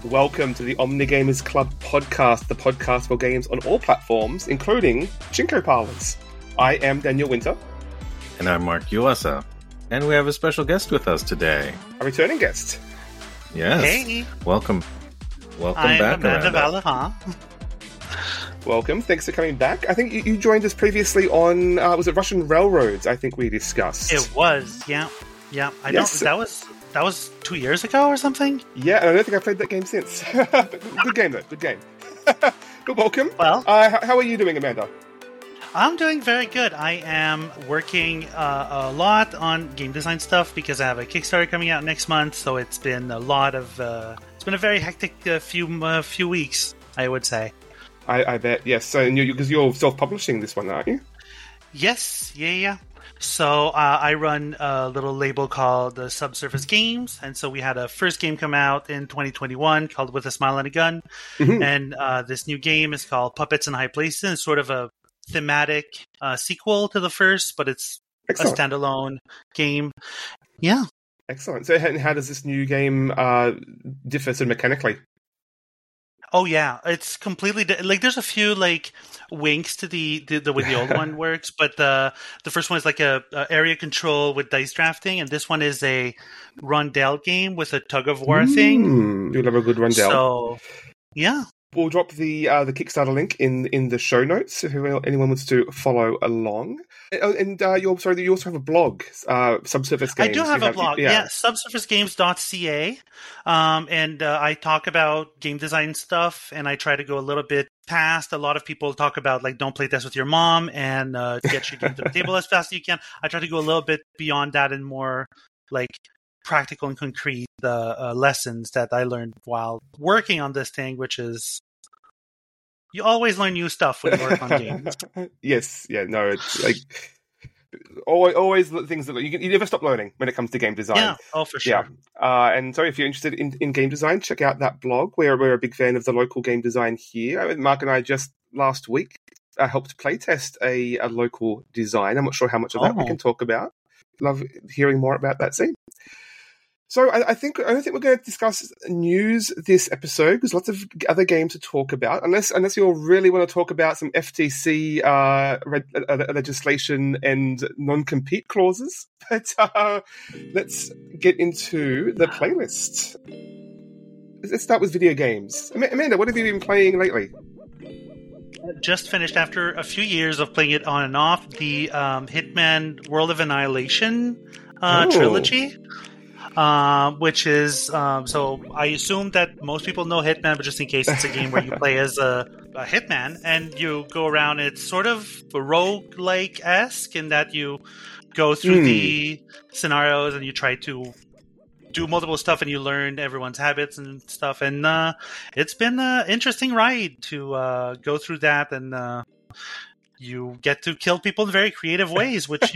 Welcome to the Omnigamers Club podcast, the podcast for games on all platforms, including Chinko Parlors. I am Daniel Winter. And I'm Mark Uasa. And we have a special guest with us today. A returning guest. Yes. Hey. Welcome I'm back, Amanda Valaha. Welcome. Thanks for coming back. I think you joined us previously on, was it Russian Railroads, I think we discussed. It was, yeah. I Yes. don't. That was 2 years ago or something. Yeah, and I don't think I've played that game since. Good game, though. Good game. But welcome. Well, how are you doing, Amanda? I'm doing very good. I am working a lot on game design stuff because I have a Kickstarter coming out next month. So it's been a lot of. It's been a very hectic few weeks, I would say. I bet, yes. So, because you're self-publishing this one, aren't you? Yes, yeah. So I run a little label called the Subsurface Games, and so we had a first game come out in 2021 called With a Smile and a Gun, and this new game is called Puppets in High Places. It's sort of a thematic sequel to the first, but it's Excellent. a standalone game. Yeah. Excellent. So how does this new game differ sort of mechanically? Oh yeah, it's completely like there's a few like winks to the way the old one works, but the first one is like a area control with dice drafting, and this one is a rondel game with a tug of war thing. You'll have a good rondel. So yeah. We'll drop the Kickstarter link in the show notes if anyone wants to follow along. And you also have a blog, Subsurface Games. I do have a blog, subsurfacegames.ca, and I talk about game design stuff, and I try to go a little bit past. A lot of people talk about like don't play this with your mom and get your game to the table as fast as you can. I try to go a little bit beyond that and more like practical and concrete lessons that I learned while working on this thing, which is you always learn new stuff when you work on games. Yes, yeah, no, it's like always things that you never stop learning when it comes to game design. Yeah, oh for sure. Yeah, and so if you're interested in game design, check out that blog. We're a big fan of the local game design here. Mark and I just last week helped playtest a local design. I'm not sure how much of that we can talk about. Love hearing more about that scene. So I don't think we're going to discuss news this episode because lots of other games to talk about. Unless you all really want to talk about some FTC legislation and non-compete clauses. But let's get into the playlist. Let's start with video games. Amanda, what have you been playing lately? Just finished after a few years of playing it on and off the Hitman World of Annihilation trilogy. Which is so I assume that most people know Hitman, but just in case, it's a game where you play as a hitman and you go around. It's sort of roguelike-esque in that you go through the scenarios and you try to do multiple stuff and you learn everyone's habits and stuff. And it's been an interesting ride to go through that, and you get to kill people in very creative ways, which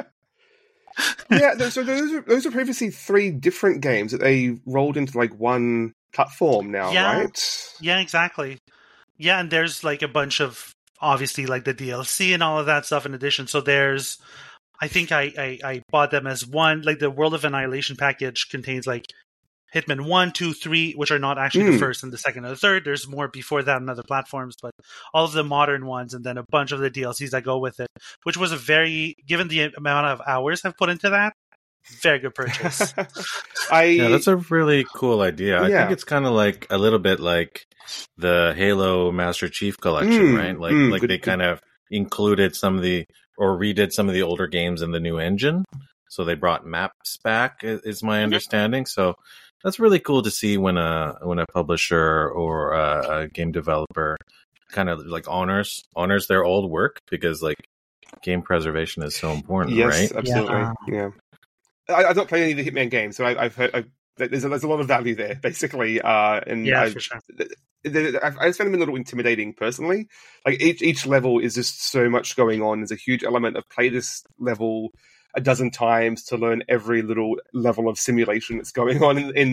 Yeah, so those are previously 3 different games that they rolled into like one platform now, right? Yeah, exactly. Yeah, and there's like a bunch of obviously like the DLC and all of that stuff in addition. So there's, I think I bought them as one, like the World of Annihilation package contains like Hitman 1, 2, 3, which are not actually the first and the second and the third. There's more before that on other platforms, but all of the modern ones, and then a bunch of the DLCs that go with it, which was given the amount of hours I've put into that, very good purchase. Yeah, that's a really cool idea. I think it's kind of like a little bit like the Halo Master Chief Collection, right? Like they kind of included redid some of the older games in the new engine. So they brought maps back, is my understanding. So that's really cool to see when a publisher or a game developer kind of like honors their old work, because like game preservation is so important, right? Yes, absolutely. Yeah. I've not played any of the Hitman games, so I've heard there's a lot of value there, basically. And for sure. I just find them a little intimidating personally. Like each level is just so much going on. There's a huge element of play this level a dozen times to learn every little level of simulation that's going on in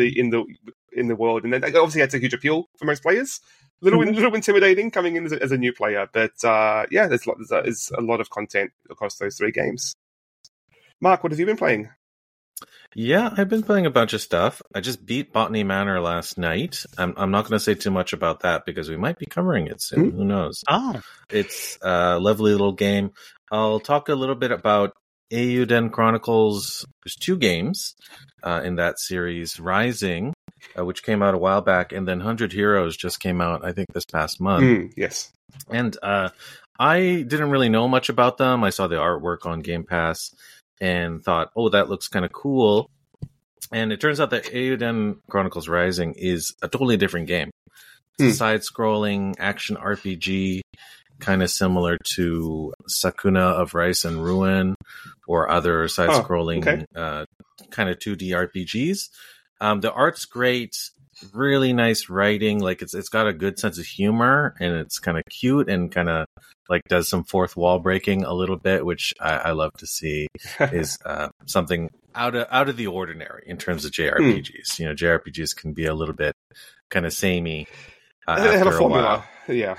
the world, and then obviously that's a huge appeal for most players. Little intimidating coming in as a new player, but there's a lot of content across those 3 games. Mark, what have you been playing? Yeah, I've been playing a bunch of stuff. I just beat Botany Manor last night. I'm not going to say too much about that because we might be covering it soon. Who knows? Oh. It's a lovely little game. I'll talk a little bit about Eiyuden Chronicles. There's 2 games in that series. Rising, which came out a while back, and then 100 Heroes just came out, I think, this past month. Yes. And I didn't really know much about them. I saw the artwork on Game Pass and thought, oh, that looks kind of cool. And it turns out that Eiyuden Chronicles Rising is a totally different game. It's a side-scrolling action RPG, kind of similar to Sakuna of Rice and Ruin or other side-scrolling kind of 2D RPGs. The art's great, really nice writing. Like it's got a good sense of humor, and it's kind of cute and kind of like does some fourth wall breaking a little bit, which I love to see. Is something out of the ordinary in terms of JRPGs. You know, JRPGs can be a little bit kind of samey. They have a formula. Yeah.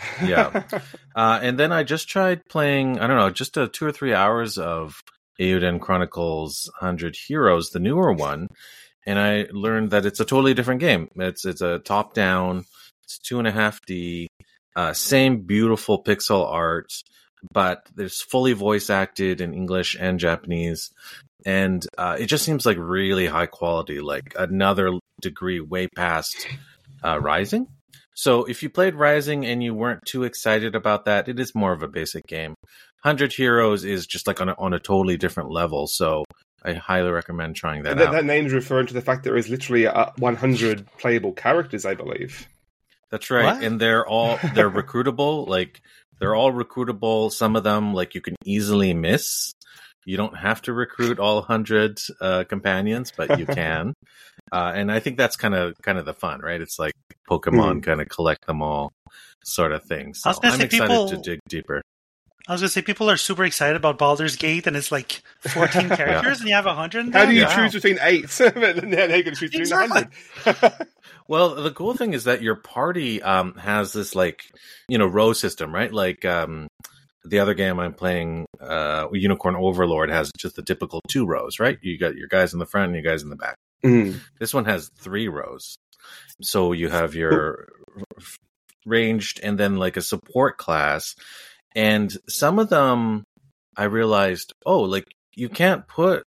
And then I just tried playing, I don't know, just 2 or 3 hours of Eiyuden Chronicles 100 Heroes, the newer one. And I learned that it's a totally different game. It's a top-down, it's 2.5D, same beautiful pixel art, but there's fully voice-acted in English and Japanese. And it just seems like really high quality, like another degree way past Rising. So if you played Rising and you weren't too excited about that, it is more of a basic game. 100 Heroes is just like on a totally different level, so I highly recommend trying that out. That name's referring to the fact there is literally 100 playable characters, I believe. That's right, what? And they're recruitable. Like they're all recruitable. Some of them, like you can easily miss. You don't have to recruit all 100 companions, but you can. And I think that's kind of the fun, right? It's like Pokemon, kind of collect them all, sort of thing. So I'm excited to dig deeper. I was going to say, people are super excited about Baldur's Gate, and it's like 14 characters, and you have 100. How do you choose between 8? Now you can choose between 100. Well, the cool thing is that your party has this, like, you know, row system, right? Like the other game I'm playing, Unicorn Overlord, has just the typical 2 rows, right? You got your guys in the front and your guys in the back. This one has 3 rows. So you have your ranged and then like a support class. And some of them, I realized, like you can't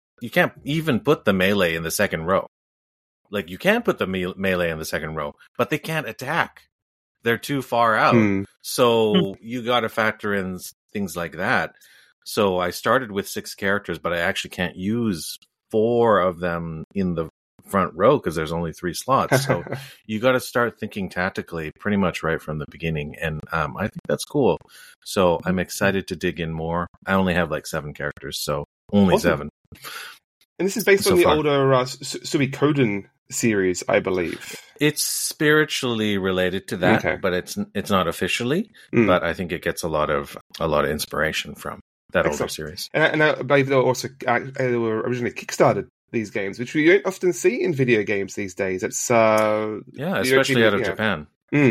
even put the melee in the second row. Like you can put the melee in the second row, but they can't attack. They're too far out. So you got to factor in things like that. So I started with 6 characters, but I actually can't use 4 of them in the front row because there's only 3 slots. So you got to start thinking tactically pretty much right from the beginning. And I think that's cool. So I'm excited to dig in more. I only have like 7 characters, so only awesome. 7. And this is based on the older Suikoden series, I believe. It's spiritually related to that, but it's not officially. But I think it gets a lot of inspiration from that older series. And I believe they were originally kickstarted these games, which we don't often see in video games these days. It's especially out of Japan.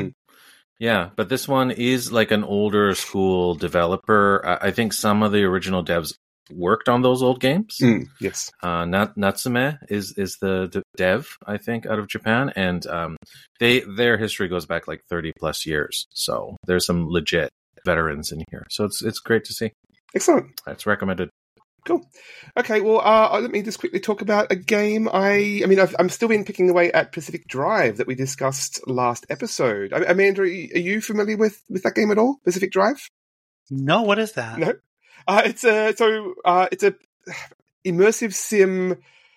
Yeah, but this one is like an older school developer. I think some of the original devs worked on those old games. Yes. Natsume is the dev, I think, out of Japan, and their history goes back like 30 plus years. So there's some legit veterans in here. So it's great to see. Excellent. It's recommended. Cool. Okay, well, let me just quickly talk about a game. I'm still been picking away at Pacific Drive that we discussed last episode. Amanda, are you familiar with that game at all? Pacific Drive? No, what is that? No. It's a immersive sim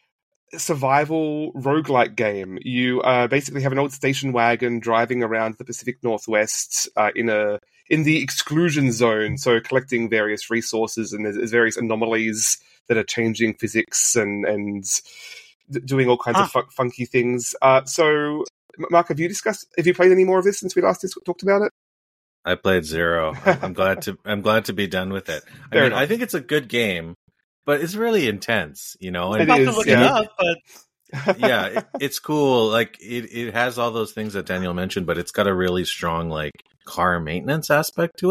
survival roguelike game. You basically have an old station wagon driving around the Pacific Northwest in the exclusion zone, so collecting various resources, and there's various anomalies that are changing physics and doing all kinds of funky things. So, Mark, have you played any more of this since we last talked about it? I played 0. I'm glad to be done with it. I think it's a good game, but it's really intense, you know. I'm about to look it up, but yeah, it's cool. Like it has all those things that Daniel mentioned, but it's got a really strong like car maintenance aspect to it.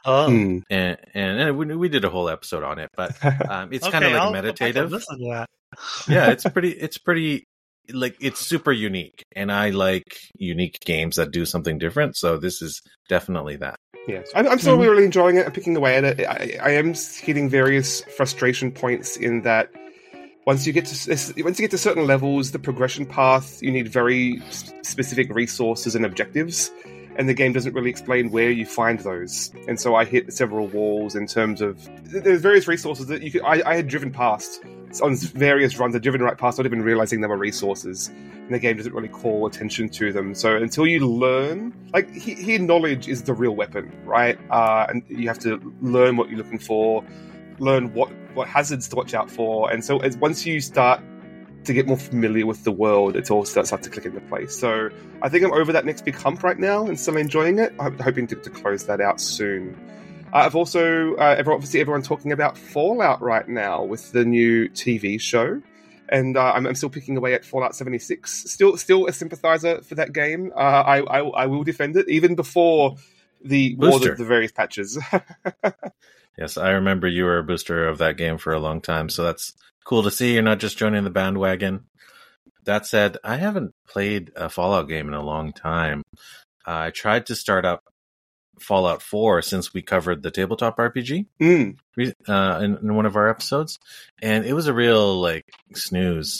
Oh, and we did a whole episode on it, but it's kind of like meditative. Listen to that. Yeah, it's pretty like it's super unique, and I like unique games that do something different. So this is definitely that. Yes, I'm still really enjoying it and picking away at it. I am hitting various frustration points in that once you get to certain levels, the progression path, you need very specific resources and objectives, and the game doesn't really explain where you find those. And so I hit several walls in terms of there's various resources that I had driven past on various runs. I'd driven right past, not even realizing they were resources. And the game doesn't really call attention to them. So until you learn, like here, knowledge is the real weapon, right? And you have to learn what you're looking for, learn what hazards to watch out for. And so once you start to get more familiar with the world, it all starts to click into place. So I think I'm over that next big hump right now and still enjoying it. I'm hoping to close that out soon. I've also, obviously everyone talking about Fallout right now with the new TV show. And I'm still picking away at Fallout 76. Still a sympathizer for that game. I will defend it, even before the various patches. Yes, I remember you were a booster of that game for a long time, so that's cool to see you're not just joining the bandwagon. That said, I haven't played a Fallout game in a long time. I tried to start up Fallout 4 since we covered the tabletop RPG in one of our episodes, and it was a real snooze.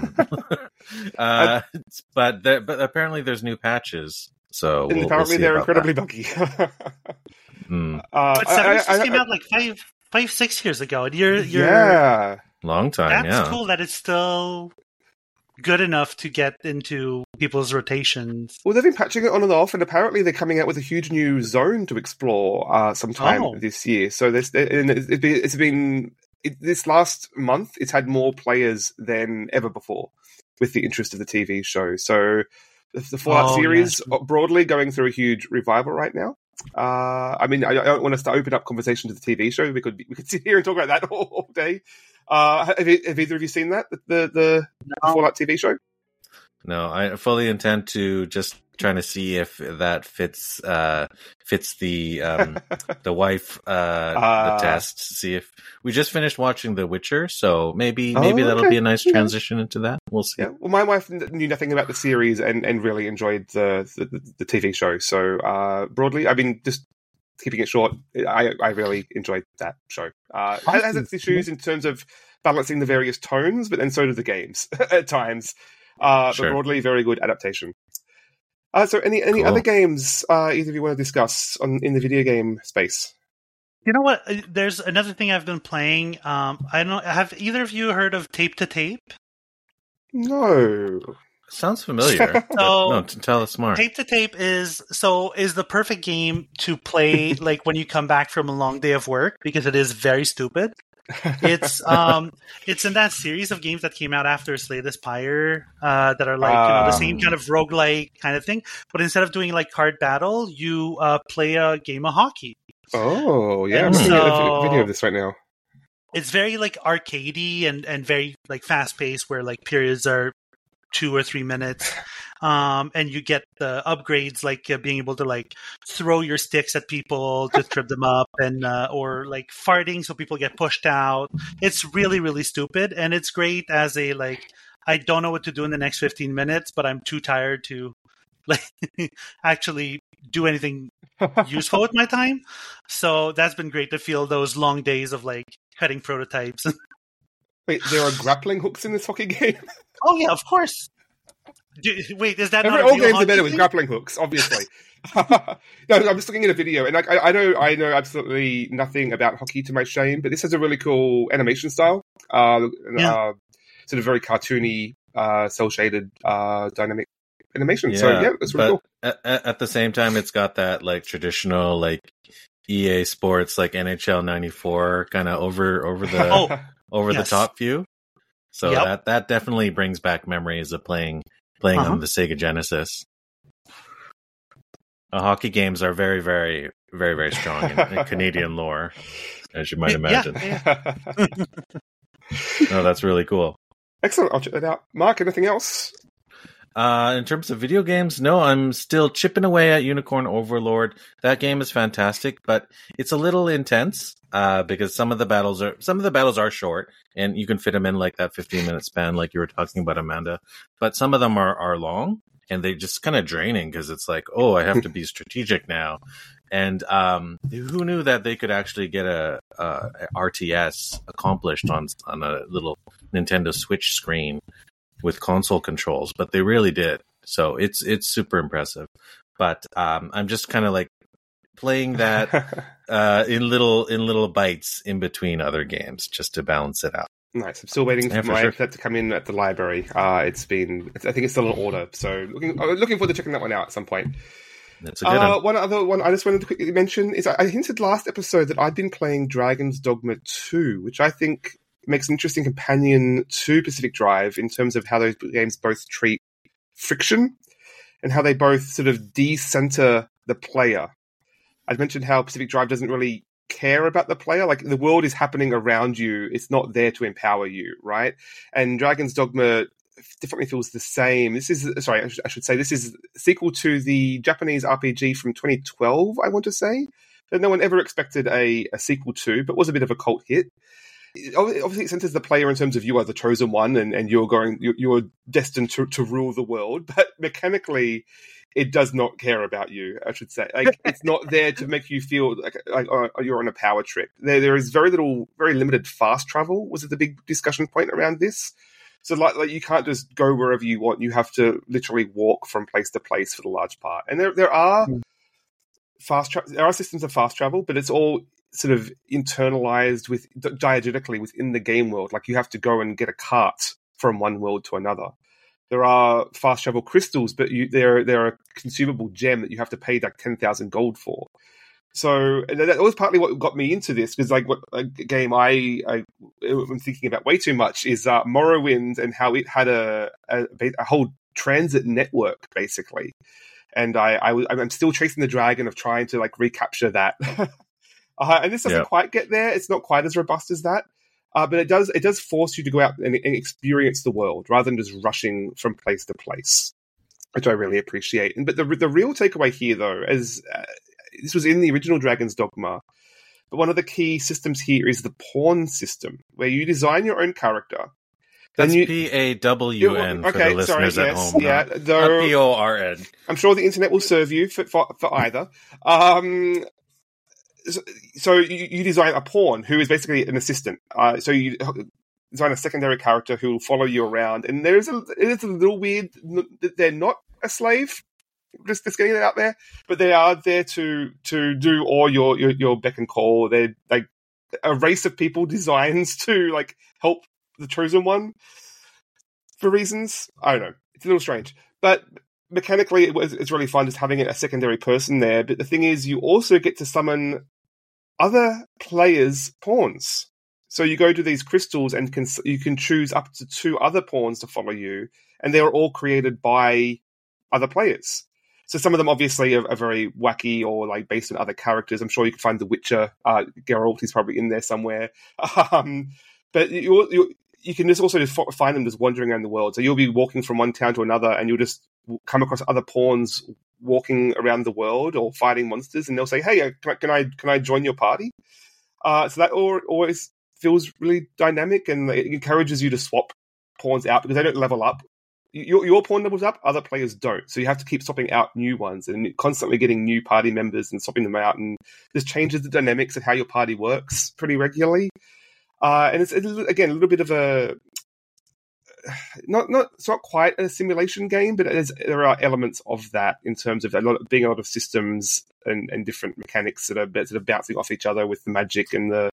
But apparently there's new patches, so apparently they're incredibly buggy. But 76 came out 5-6 years ago, and you're long time. That's cool that it's still good enough to get into people's rotations. Well, they've been patching it on and off, and apparently they're coming out with a huge new zone to explore sometime this year. So this last month, it's had more players than ever before with the interest of the TV show. So the Fallout series broadly going through a huge revival right now. I don't want us to open up conversation to the TV show. We could sit here and talk about that all day. Have either of you seen that, the Fallout TV show? No, I fully intend to just trying to see if that fits the wife the test. See if we just finished watching The Witcher, so maybe that'll be a nice transition into that. We'll see. Yeah. Well, my wife knew nothing about the series and really enjoyed the TV show. So broadly, I mean, just keeping it short, I really enjoyed that show. It has its issues in terms of balancing the various tones, but then so do the games at times. But broadly, very good adaptation. So any other games either of you want to discuss in the video game space? You know what? There's another thing I've been playing. I don't know. Have either of you heard of Tape to Tape? No. Sounds familiar. No, tell us more. Tape to Tape is the perfect game to play when you come back from a long day of work, because it is very stupid. It's in that series of games that came out after Slay the Spire that are the same kind of roguelike kind of thing, but instead of doing card battle, you play a game of hockey. Oh yeah, I'm looking at a video of this right now. It's very arcadey and very fast paced, where periods are 2 or 3 minutes, and you get the upgrades being able to throw your sticks at people to trip them up, and or farting so people get pushed out. It's really, really stupid, and it's great as a I don't know what to do in the next 15 minutes, but I'm too tired to actually do anything useful with my time. So that's been great to feel those long days of cutting prototypes. Wait, there are grappling hooks in this hockey game? Oh yeah, of course. Wait, is that not all games are better with grappling hooks? Obviously. No, I'm just looking at a video, and I know absolutely nothing about hockey, to my shame, but this has a really cool animation style, sort of very cartoony, cel shaded, dynamic animation. Yeah, so yeah, it's really cool. At the same time, it's got that traditional EA Sports NHL '94 kind of over the top view. So that definitely brings back memories of playing on the Sega Genesis. Hockey games are very, very, very, very strong in Canadian lore, as you might imagine. Yeah. No, that's really cool. Excellent. I'll check that out. Mark, anything else? In terms of video games, no, I'm still chipping away at Unicorn Overlord. That game is fantastic, but it's a little intense because some of the battles are short, and you can fit them in like that 15-minute span, like you were talking about, Amanda. But some of them are long, and they just kind of draining because it's like, oh, I have to be strategic now. And who knew that they could actually get a RTS accomplished on a little Nintendo Switch screen with console controls, but they really did. So it's super impressive. But I'm just kind of like playing that in little bites in between other games just to balance it out. Nice. I'm still waiting for my that to come in at the library. I think it's still in order. So looking forward to checking that one out at some point. That's a good one. One other one I just wanted to quickly mention is I hinted last episode that I'd been playing Dragon's Dogma 2, which I think makes an interesting companion to Pacific Drive in terms of how those games both treat friction and how they both sort of decenter the player. I'd mentioned how Pacific Drive doesn't really care about the player. Like, the world is happening around you. It's not there to empower you, right? And Dragon's Dogma definitely feels the same. This is a sequel to the Japanese RPG from 2012, I want to say, that no one ever expected a sequel to, but was a bit of a cult hit. Obviously, it centers the player in terms of you are the chosen one, and you're destined to rule the world. But mechanically, it does not care about you. I should say, like, it's not there to make you feel like you're on a power trip. There is very limited fast travel. Was it the big discussion point around this? So, like you can't just go wherever you want. You have to literally walk from place to place for the large part. And there are there are systems of fast travel, but it's all sort of internalized diegetically within the game world. Like, you have to go and get a cart from one world to another. There are fast travel crystals, but they're a consumable gem that you have to pay like 10,000 gold for. So that was partly what got me into this, because like what a game I'm thinking about way too much is Morrowind, and how it had a whole transit network basically. And I'm still chasing the dragon of trying to like recapture that. And this doesn't quite get there. It's not quite as robust as that. But it does force you to go out and experience the world rather than just rushing from place to place, which I really appreciate. But the real takeaway here, though, is this was in the original Dragon's Dogma, but one of the key systems here is the pawn system, where you design your own character. That's PAWN for the listeners at home. Yeah, not PORN. I'm sure the internet will serve you for either. So you design a pawn who is basically an assistant. So you design a secondary character who will follow you around. And it is a little weird that they're not a slave, just getting it out there, but they are there to do all your beck and call. They're like a race of people designed to like help the chosen one for reasons. I don't know. It's a little strange, but mechanically it's really fun just having a secondary person there. But the thing is, you also get to summon other players' pawns. So you go to these crystals and you can choose up to 2 other pawns to follow you, and they're all created by other players. So some of them obviously are very wacky or like based on other characters. I'm sure you can find The Witcher. Geralt is probably in there somewhere. But you can just also find them just wandering around the world. So you'll be walking from one town to another, and you'll just come across other pawns walking around the world or fighting monsters, and they'll say, "Hey, can I join your party?" So that always feels really dynamic, and it encourages you to swap pawns out because they don't level up. Your pawn levels up, other players don't. So you have to keep swapping out new ones and constantly getting new party members and swapping them out, and this changes the dynamics of how your party works pretty regularly. And it's again a little bit of a it's not quite a simulation game, but there are elements of that in terms of a lot of systems and different mechanics that are sort of bouncing off each other with the magic and the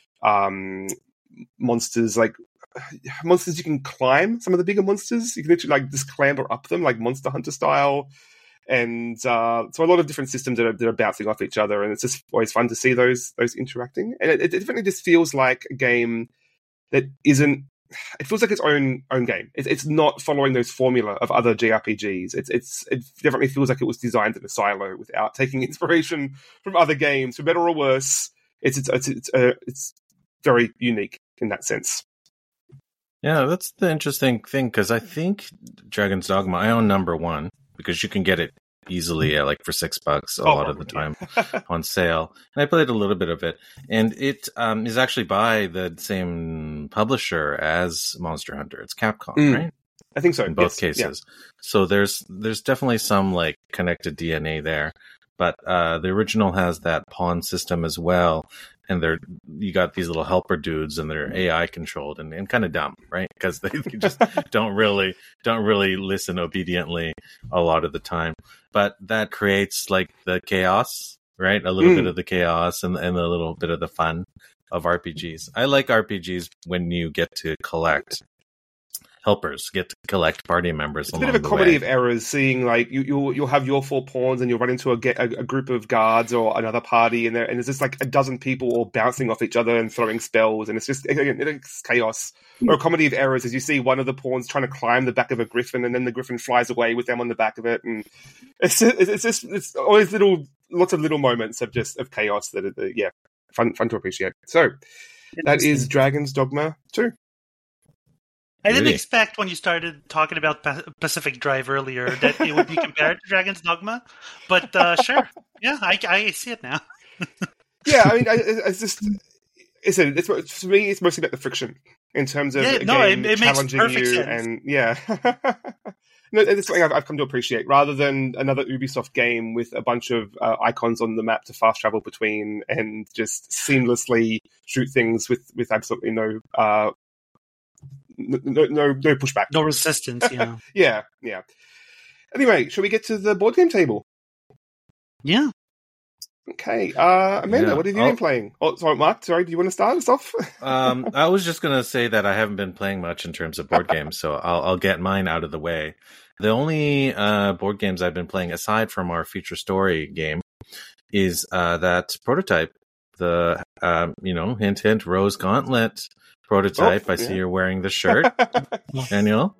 monsters. Like monsters, you can climb some of the bigger monsters. You can literally like just clamber up them, like Monster Hunter style. And so a lot of different systems that are bouncing off each other, and it's just always fun to see those interacting. And it definitely just feels like a game that isn't. It feels like its own game. It's not following those formula of other JRPGs. It definitely feels like it was designed in a silo without taking inspiration from other games, for better or worse. It's very unique in that sense. Yeah, that's the interesting thing, because I think Dragon's Dogma, I own number 1, because you can get it easily at, like, for $6 a lot of the time on sale. And I played a little bit of it. And it is actually by the same publisher as Monster Hunter. It's Capcom, right? I think so. In both cases. Yeah. So there's definitely some, like, connected DNA there. But the original has that pawn system as well. And you got these little helper dudes, and they're AI controlled and kind of dumb, right? Because they just don't really listen obediently a lot of the time. But that creates, like, the chaos, right? A little bit of the chaos and a little bit of the fun of RPGs. I like RPGs when you get to collect helpers, get to collect party members. It's a bit of a comedy of errors, seeing, like, you'll have your 4 pawns and you'll run into a group of guards or another party, and there's just like a dozen people all bouncing off each other and throwing spells, and it's just, again, it's chaos. Or a comedy of errors as you see one of the pawns trying to climb the back of a griffin, and then the griffin flies away with them on the back of it, and it's always lots of little moments of chaos that are fun to appreciate. So that is Dragon's Dogma 2. I didn't expect when you started talking about Pacific Drive earlier that it would be compared to Dragon's Dogma, but sure. Yeah, I see it now. Yeah, I mean, for me, it's mostly about the friction in terms of it challenging you, sense. And no, it's something I've come to appreciate, rather than another Ubisoft game with a bunch of icons on the map to fast travel between and just seamlessly shoot things with absolutely no pushback, no resistance. Yeah. yeah. Anyway, shall we get to the board game table? Yeah. Okay, Amanda, what have you been playing? Oh, sorry, Mark. Do you want to start us off? I was just going to say that I haven't been playing much in terms of board games, so I'll get mine out of the way. The only board games I've been playing, aside from our Future Story game, is that Prototype. The hint hint, Rose Gauntlet Prototype. I see you're wearing the shirt, Daniel.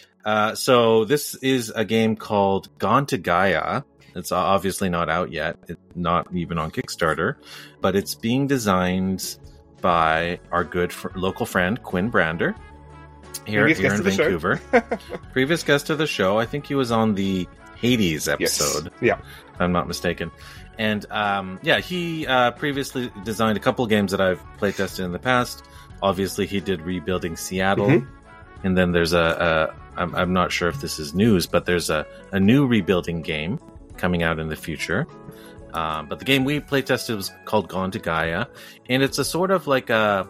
So this is a game called Gone to Gaia. It's obviously not out yet. It's not even on Kickstarter, but it's being designed by our good local friend Quinn Brander here in Vancouver. Previous guest of the show. I think he was on the Hades episode. Yes. Yeah, if I'm not mistaken. And he previously designed a couple games that I've playtested in the past. Obviously, he did Rebuilding Seattle, and then there's I'm not sure if this is news, but there's a new Rebuilding game coming out in the future. But the game we playtested was called Gone to Gaia, and it's a sort of like a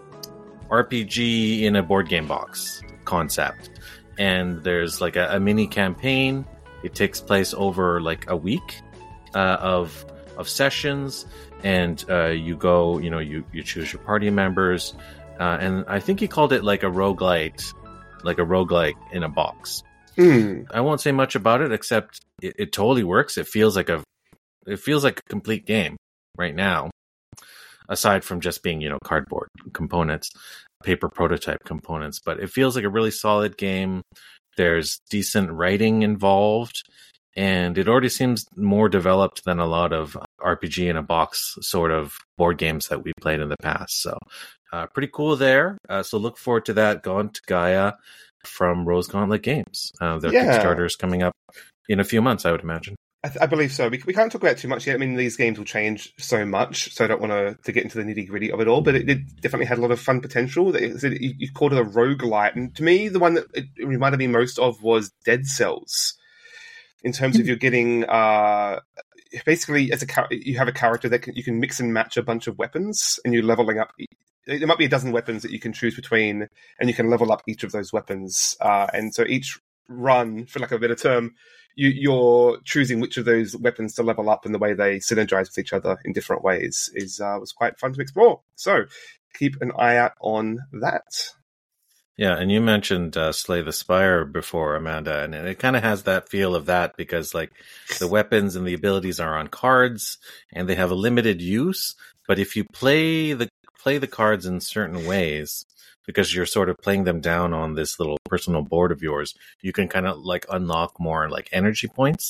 RPG in a board game box concept. And there's like a mini campaign. It takes place over like a week of sessions, and you go, you choose your party members, and I think he called it like a roguelite in a box. I won't say much about it, except it totally works. It feels like a complete game right now, aside from just being, cardboard components, paper prototype components. But it feels like a really solid game. There's decent writing involved, and it already seems more developed than a lot of RPG in a box sort of board games that we played in the past. So pretty cool there. So look forward to that. Gone to Gaia from Rose Gauntlet Games. Their Kickstarter is coming up in a few months, I would imagine. I believe so. We can't talk about it too much yet. I mean, these games will change so much, so I don't want to get into the nitty-gritty of it all, but it definitely had a lot of fun potential. You called it a roguelite, and to me, the one that it reminded me most of was Dead Cells, in terms of you're getting... basically, you have a character that you can mix and match a bunch of weapons, and you're leveling up. There might be a dozen weapons that you can choose between, and you can level up each of those weapons. And so each run, for lack of a better term, you're choosing which of those weapons to level up, and the way they synergize with each other in different ways was quite fun to explore. So keep an eye out on that. Yeah, and you mentioned Slay the Spire before, Amanda, and it kind of has that feel of that, because like the weapons and the abilities are on cards, and they have a limited use. But if you play the cards in certain ways, because you're sort of playing them down on this little personal board of yours, you can kind of like unlock more like energy points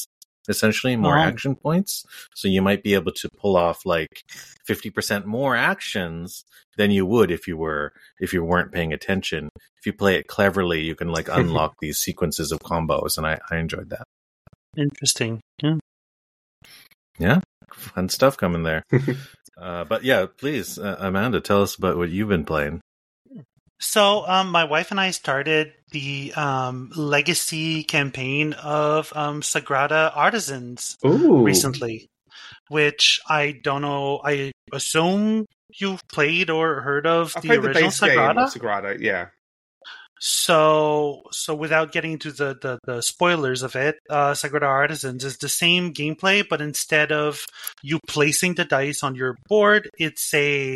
essentially, more action points. So you might be able to pull off like 50% more actions than you would if you weren't paying attention. If you play it cleverly, you can like unlock these sequences of combos, and I enjoyed that. Interesting. Yeah, fun stuff coming there. But yeah, please, Amanda, tell us about what you've been playing. So, my wife and I started the legacy campaign of Sagrada Artisans recently, which I don't know. I assume you've played or heard of the original Sagrada? Game of Sagrada, yeah. So without getting into the spoilers of it, Sagrada Artisans is the same gameplay, but instead of you placing the dice on your board, it's a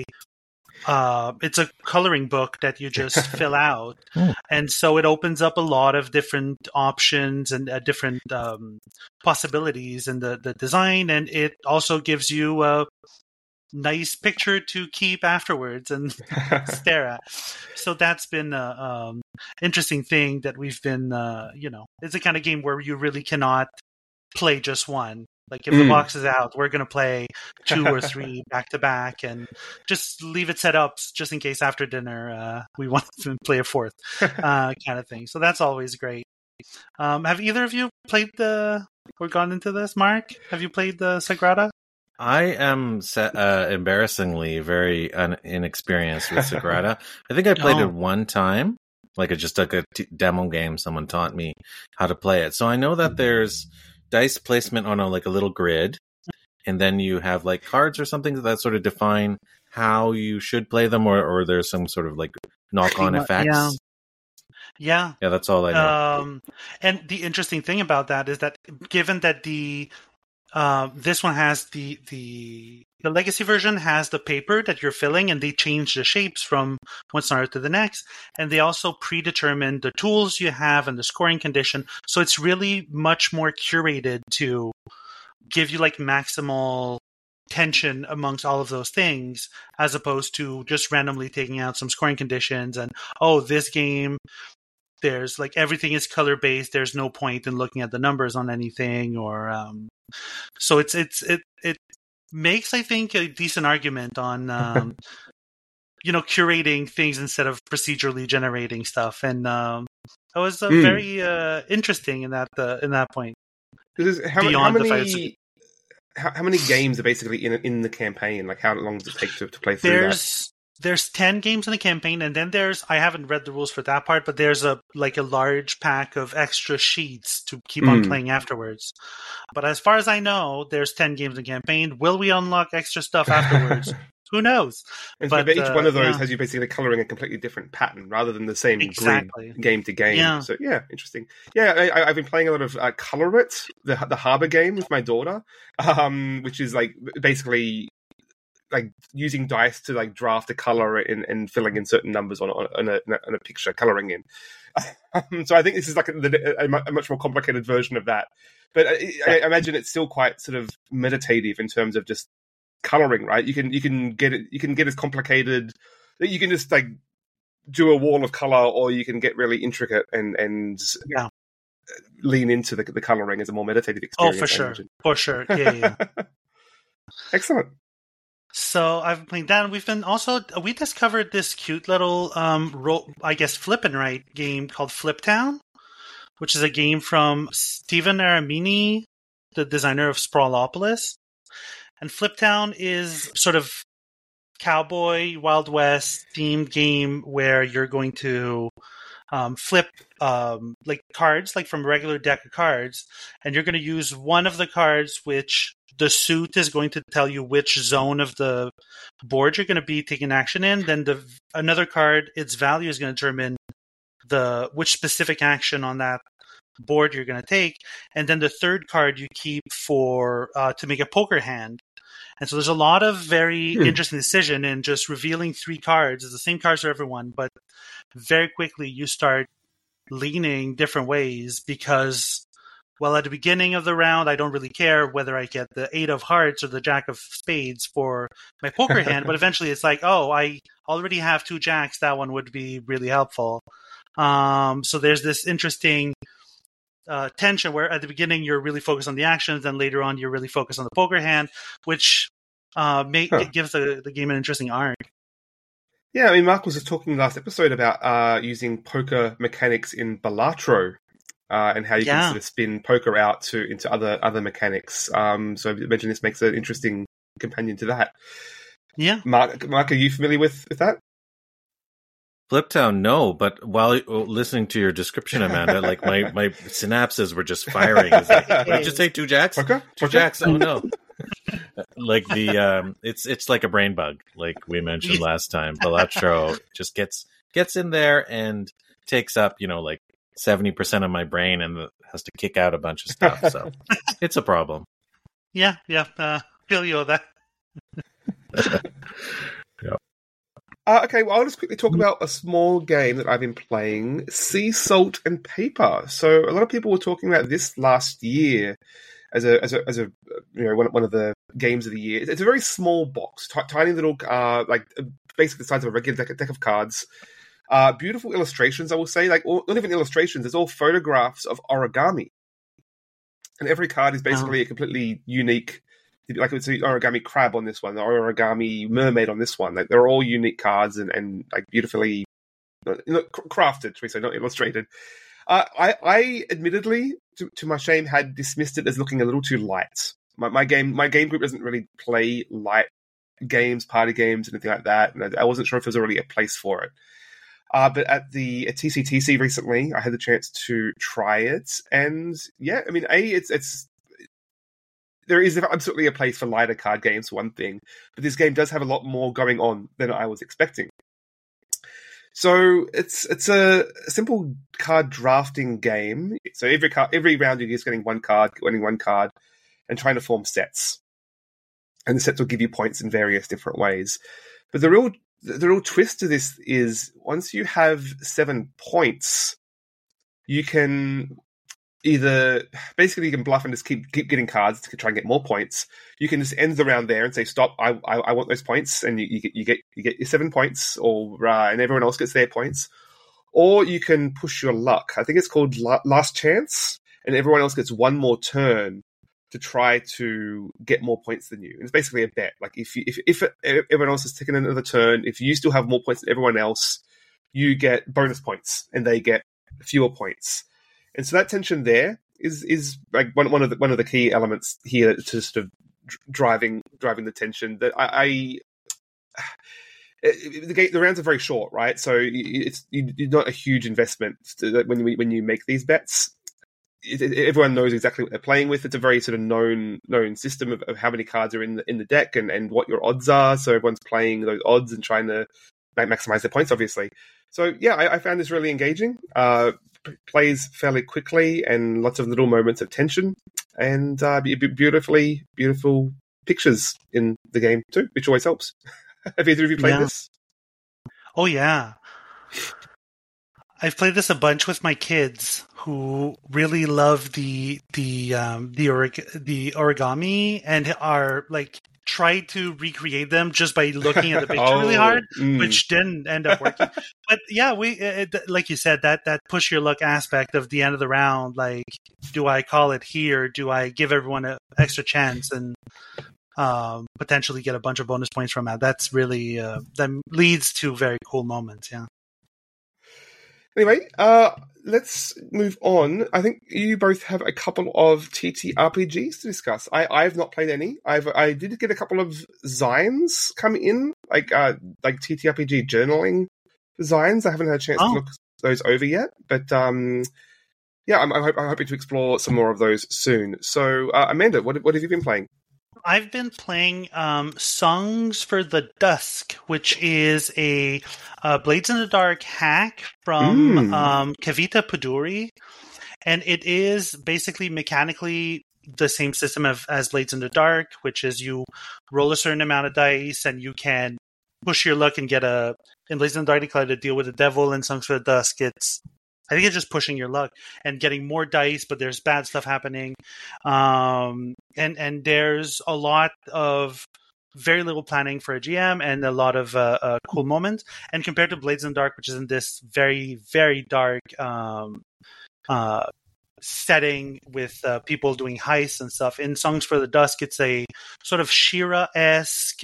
coloring book that you just fill out. And so it opens up a lot of different options and different possibilities in the design. And it also gives you a nice picture to keep afterwards and stare at. So that's been an interesting thing that we've been, it's a kind of game where you really cannot play just one. Like, if the box is out, we're going to play 2 or 3 back to back and just leave it set up just in case after dinner we want to play a 4th kind of thing. So that's always great. Have either of you played or gone into this? Mark, have you played the Sagrada? I am embarrassingly very inexperienced with Sagrada. I think I played it one time, like just like a demo game. Someone taught me how to play it. So I know that there's dice placement on a little grid, and then you have like cards or something that sort of define how you should play them, or there's some sort of like knock-on effects. Yeah, that's all I know. And the interesting thing about that is that given that this one has the legacy version has the paper that you're filling, and they change the shapes from one scenario to the next, and they also predetermine the tools you have and the scoring condition. So it's really much more curated to give you like maximal tension amongst all of those things, as opposed to just randomly taking out some scoring conditions and this game, there's like everything is color based. There's no point in looking at the numbers on anything, or so it makes, I think, a decent argument on curating things instead of procedurally generating stuff, and it was very interesting in that point. How many games are basically in the campaign? Like, how long does it take to play through that? There's 10 games in the campaign, and then I haven't read the rules for that part, but there's a large pack of extra sheets to keep on playing afterwards. But as far as I know, there's 10 games in the campaign. Will we unlock extra stuff afterwards? Who knows? And but each one of those has you basically coloring a completely different pattern rather than the same grid game to game. Yeah. So interesting. Yeah, I've been playing a lot of Color It, the Harbor game with my daughter, which is like basically like using dice to like draft a color and filling in certain numbers on a picture, coloring in. So I think this is like a much more complicated version of that. But I imagine it's still quite sort of meditative in terms of just coloring, right? You can get as complicated. You can just like do a wall of color, or you can get really intricate and lean into the coloring as a more meditative experience. For sure. Yeah. Excellent. So I've been playing that. We discovered this cute little flip and write game called Fliptown, which is a game from Stephen Aramini, the designer of Sprawlopolis. And Fliptown is sort of cowboy Wild West themed game where you're going to flip like cards, like from a regular deck of cards, and you're going to use one of the cards which the suit is going to tell you which zone of the board you're going to be taking action in. Then another card, its value is going to determine which specific action on that board you're going to take. And then the third card you keep for to make a poker hand. And so there's a lot of very interesting decision in just revealing 3 cards. It's the same cards for everyone, but very quickly you start leaning different ways because, well, at the beginning of the round, I don't really care whether I get the 8 of hearts or the jack of spades for my poker hand, but eventually it's like, I already have 2 jacks. That one would be really helpful. So there's this interesting tension where at the beginning you're really focused on the actions, then later on you're really focused on the poker hand, which gives the game an interesting arc. Yeah, I mean, Mark was just talking last episode about using poker mechanics in Balatro, and how you can sort of spin poker out into other mechanics. So I imagine this makes an interesting companion to that. Yeah. Mark, are you familiar with that? Fliptown, no, but while listening to your description, Amanda, like my synapses were just firing. It's like, what did you say? 2 jacks? Poker? Two jacks? Oh no. Like it's like a brain bug, like we mentioned last time. Balatro just gets in there and takes up, like 70% of my brain and has to kick out a bunch of stuff. So it's a problem. Yeah. Feel you on that. Yeah. Okay, well, I'll just quickly talk about a small game that I've been playing, Sea Salt and Paper. So a lot of people were talking about this last year as a one of the games of the year. It's a very small box, tiny little like basically the size of a regular deck of cards. Beautiful illustrations, I will say. Like not even illustrations; it's all photographs of origami, and every card is basically a completely unique. Like it's an origami crab on this one, the origami mermaid on this one. Like they're all unique cards and like beautifully crafted, should we say, not illustrated. I admittedly, to my shame, had dismissed it as looking a little too light. My game group doesn't really play light games, party games, anything like that. And I wasn't sure if there was already a place for it. But at TCTC recently, I had the chance to try it, and yeah, I mean, there is absolutely a place for lighter card games, for one thing, but this game does have a lot more going on than I was expecting. So it's a simple card drafting game. So every round you're just getting one card, and trying to form sets. And the sets will give you points in various different ways. But the real twist to this is once you have 7 points, you can either basically you can bluff and just keep getting cards to try and get more points. You can just end the round there and say, "Stop! I want those points," and you get your 7 points, and everyone else gets their points. Or you can push your luck. I think it's called Last Chance, and everyone else gets one more turn to try to get more points than you. And it's basically a bet. Like if everyone else has taken another turn, if you still have more points than everyone else, you get bonus points, and they get fewer points. And so that tension there is like one of the key elements here to sort of driving the tension. That the rounds are very short, right? So it's not a huge investment when you make these bets. Everyone knows exactly what they're playing with. It's a very sort of known system of how many cards are in the deck and what your odds are. So everyone's playing those odds and trying to maximize their points, obviously. So yeah, I found this really engaging. Plays fairly quickly and lots of little moments of tension, and beautiful pictures in the game too, which always helps. Have either of you played this? Oh yeah, I've played this a bunch with my kids who really love the origami and are like try to recreate them just by looking at the picture really hard, which didn't end up working. But yeah, like you said, that push your luck aspect of the end of the round, like, do I call it here? Do I give everyone an extra chance and potentially get a bunch of bonus points from that? That's really that leads to very cool moments. Yeah. Anyway, let's move on. I think you both have a couple of TTRPGs to discuss. I've not played any. I did get a couple of Zines come in, like TTRPG journaling Zines. I haven't had a chance to look those over yet, but yeah, I'm hoping to explore some more of those soon. So, Amanda, what have you been playing? I've been playing Songs for the Dusk, which is a Blades in the Dark hack from Kavita Puduri. And it is basically mechanically the same system as Blades in the Dark, which is you roll a certain amount of dice and you can push your luck and get in Blades in the Dark, you decide to deal with the devil. In Songs for the Dusk, I think it's just pushing your luck and getting more dice, but there's bad stuff happening. And there's a lot of very little planning for a GM and a lot of cool moments. And compared to Blades in the Dark, which is in this very, very dark setting with people doing heists and stuff. In Songs for the Dusk, it's a sort of Shira-esque,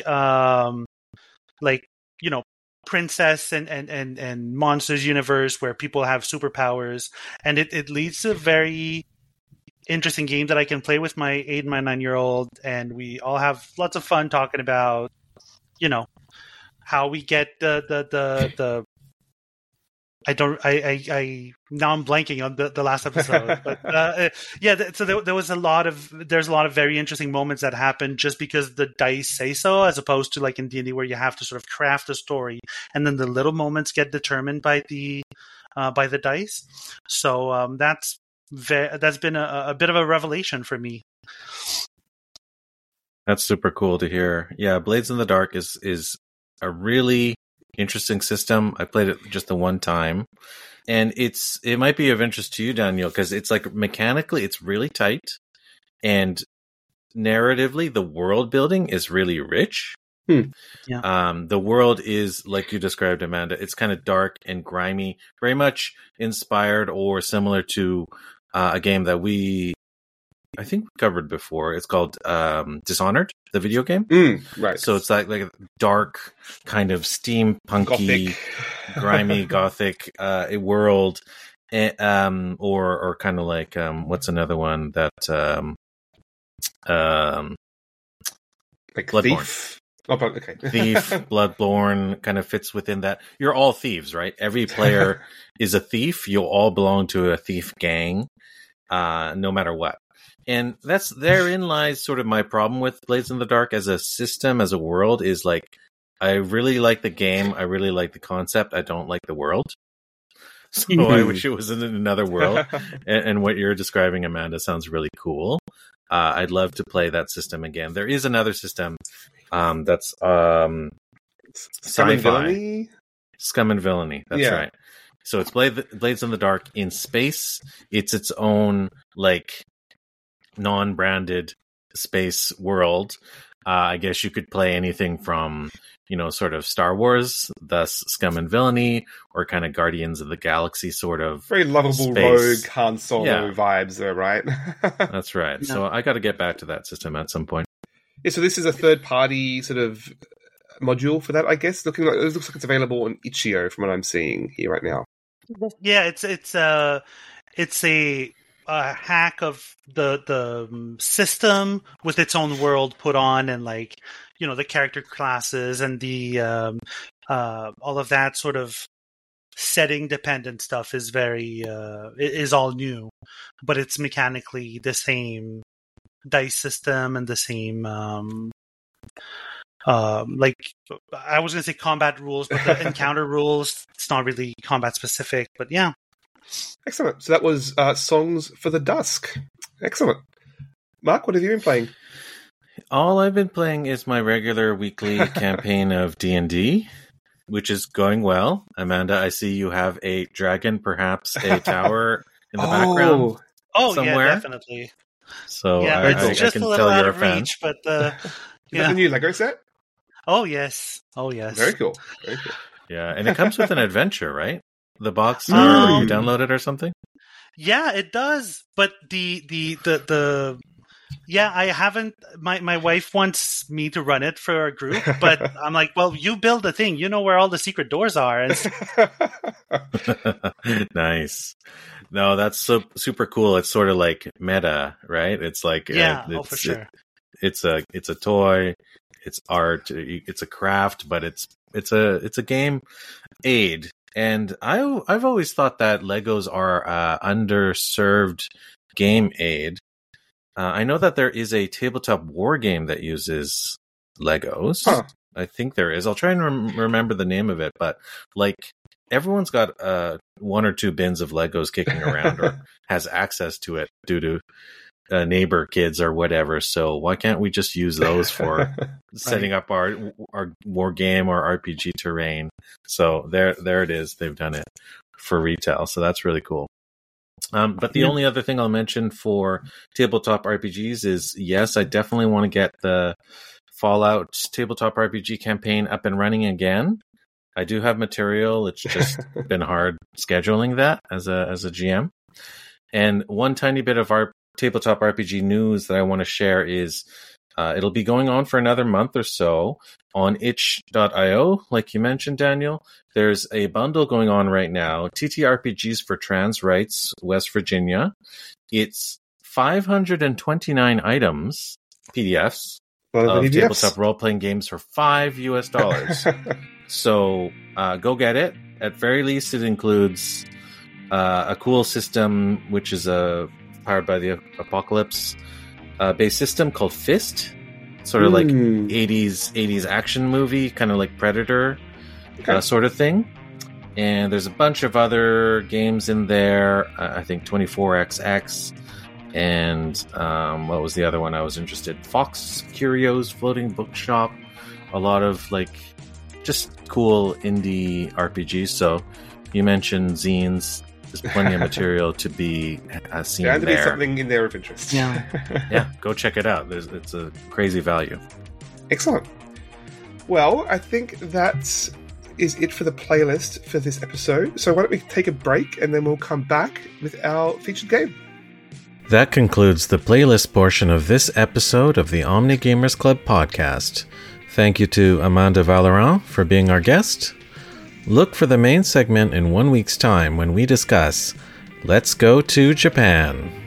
princess and monsters universe where people have superpowers, and it leads to a very interesting game that I can play with my 8 and my 9-year-old, and we all have lots of fun talking about, how we get the now I'm blanking on the last episode, but so there's a lot of very interesting moments that happen just because the dice say so, as opposed to like in D&D where you have to sort of craft a story and then the little moments get determined by the dice. So that's been a bit of a revelation for me. That's super cool to hear. Yeah, Blades in the Dark is a really interesting system. I played it just the one time, and it might be of interest to you, Daniel, because it's like mechanically it's really tight, and narratively the world building is really rich. Yeah. The world is, like you described, Amanda, it's kind of dark and grimy, very much inspired or similar to a game that I think we covered before. It's called Dishonored, the video game. Right. So it's like a dark, kind of steampunky, grimy, gothic world, or kind of like what's another one that like Bloodborne. Thief. Oh, okay. Thief, Bloodborne kind of fits within that. You're all thieves, right? Every player is a thief. You'll all belong to a thief gang, no matter what. And therein lies sort of my problem with Blades in the Dark as a system, as a world, is like, I really like the game. I really like the concept. I don't like the world. So I wish it was in another world. and what you're describing, Amanda, sounds really cool. I'd love to play that system again. There is another system that's Scum and Villainy? Scum and Villainy. That's right. So it's Blades in the Dark in space. It's its own, like, non-branded space world. I guess you could play anything from, sort of Star Wars, thus Scum and Villainy, or kind of Guardians of the Galaxy sort of very lovable space. rogue Han Solo vibes there, right? That's right. Yeah. So I got to get back to that system at some point. Yeah, so this is a third-party sort of module for that, I guess. It looks like it's available on Itch.io from what I'm seeing here right now. Yeah, it's a hack of the system with its own world put on, and like the character classes and the all of that sort of setting dependent stuff is is all new, but it's mechanically the same dice system and the same like I was gonna say combat rules, but the encounter rules, it's not really combat specific, but yeah. Excellent. So that was Songs for the Dusk. Excellent. Mark, what have you been playing? All I've been playing is my regular weekly campaign of D&D, which is going well. Amanda, I see you have a dragon, perhaps a tower in the background. Oh, somewhere. Yeah, definitely. So yeah, I just can a little tell out you're a of fan. reach, but Is that the new Lego set? Oh yes. Very cool. Very cool. Yeah, and it comes with an adventure, right? The box, or you download it or something? Yeah, it does. But the I haven't. My wife wants me to run it for a group, but I'm like, well, you build the thing. You know where all the secret doors are. Nice. No, that's so super cool. It's sort of like meta, right? It's like for sure. It's a toy. It's art. It's a craft, but it's a game aid. And I've always thought that Legos are underserved game aid. I know that there is a tabletop war game that uses Legos. Huh. I think there is. I'll try and remember the name of it. But like everyone's got 1 or 2 bins of Legos kicking around or has access to it due to neighbor kids or whatever. So why can't we just use those for setting up our war game or RPG terrain? So there it is. They've done it for retail. So that's really cool. But the only other thing I'll mention for tabletop RPGs is, yes, I definitely want to get the Fallout tabletop RPG campaign up and running again. I do have material. It's just been hard scheduling that as a GM. And one tiny bit of our tabletop RPG news that I want to share is it'll be going on for another month or so on itch.io, like you mentioned, Daniel. There's a bundle going on right now, TTRPGs for Trans Rights, West Virginia. It's 529 items, PDFs, of tabletop role-playing games for $5. So go get it. At very least, it includes a cool system, which is powered by the Apocalypse based system called Fist. Sort of like 80s action movie, kind of like Predator sort of thing. And there's a bunch of other games in there. I think 24XX. And what was the other one I was interested in? Fox Curios Floating Bookshop. A lot of like just cool indie RPGs. So you mentioned zines. There's plenty of material to be seen there. There's something in there of interest. Yeah, go check it out. It's a crazy value. Excellent. Well, I think that is it for the playlist for this episode. So why don't we take a break and then we'll come back with our featured game. That concludes the playlist portion of this episode of the Omni Gamers Club podcast. Thank you to Amanda Valorant for being our guest. Look for the main segment in 1 week's time when we discuss Let's Go to Japan.